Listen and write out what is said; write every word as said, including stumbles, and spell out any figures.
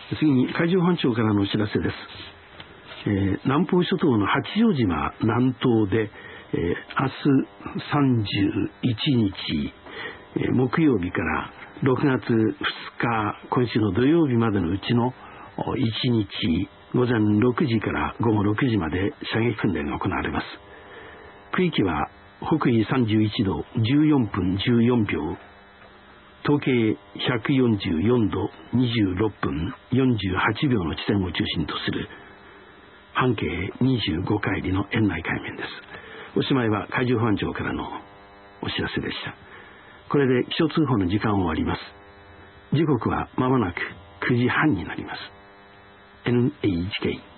次に海上保安庁からのお知らせです。えー、南方諸島の八丈島南東で、えー、明日さんじゅういちにち、えー、木曜日からろくがつふつか今週の土曜日までのうちのいちにちごぜんろくじからごごろくじまで射撃訓練が行われます。区域は北緯さんじゅういちどじゅうよんぷんじゅうよんびょう、東経ひゃくよんじゅうよんどにじゅうろっぷんよんじゅうはちびょうの地点を中心とする半径にじゅうごかいりの円内海面です。おしまいは海上保安庁からのお知らせでした。これで気象通報の時間を終わります。時刻はまもなくくじはんになります。 エヌエイチケー